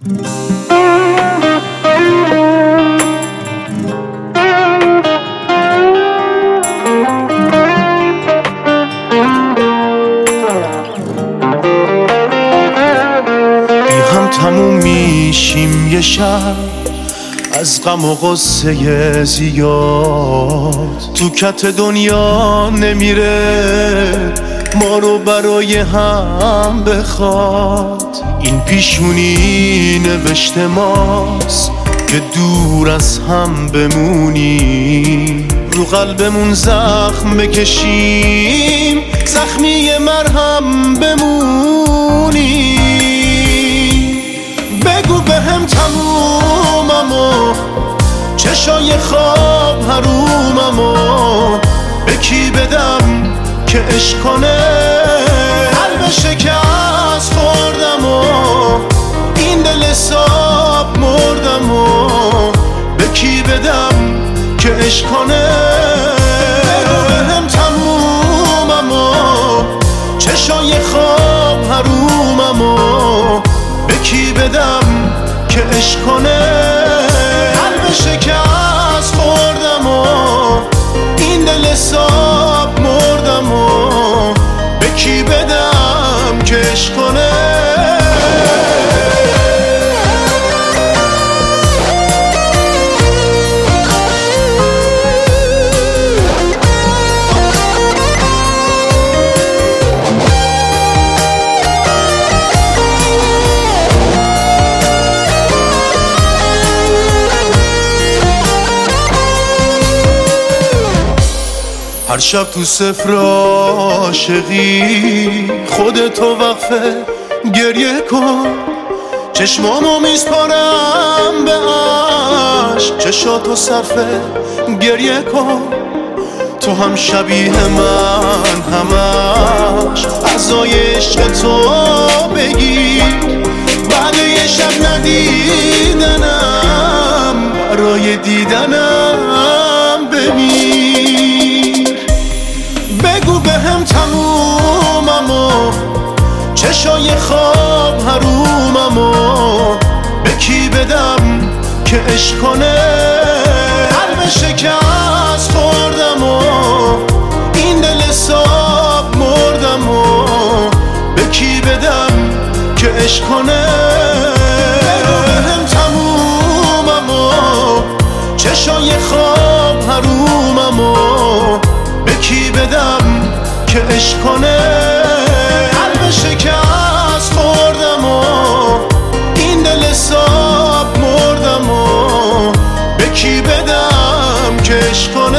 تموم میشیم یه شب از غم و غصه زیاد، تو کت دنیا نمیره ما رو برای هم بخواد. این پیشونی نوشته ماست که دور از هم بمونیم، رو قلبمون زخم بکشیم، زخمی مرهم بمونیم. بگو بهم تموممو، چشای خواب حروممو به کی بدم که عشق کنه؟ قلب شکست خوردمو، این دل صاف مردمو به کی بدم که عشق کنه؟ بگو بهم تموممو، چشای خواب حروممو به کی بدم که عشق کنه؟ قلب شکست خوردمو، این دل صاف مردمو به کی بدم که عشق کنه؟ هر شب تو صفر عاشقی خودتو وقفه گریه کن، چشمامو میسپارم به عشق، چشاتو صرفه گریه کن. تو هم شبیه من همش عزای عشق تو بگیر، بعد یه شب ندیدنم برای دیدنم بمیر. بگو بهم تموممو، چشای خواب حروممو به کی بدم که عشق کنه؟ قلب شکست خوردمو، این دل صاف مردمو به کی بدم که عشق کنه؟ بگو بهم تموممو، چشای خواب حروممو به کی بدم که عشق کنه؟ قلب شکست خوردمو، این دل صاف مردمو به کی بدم که عشق کنه؟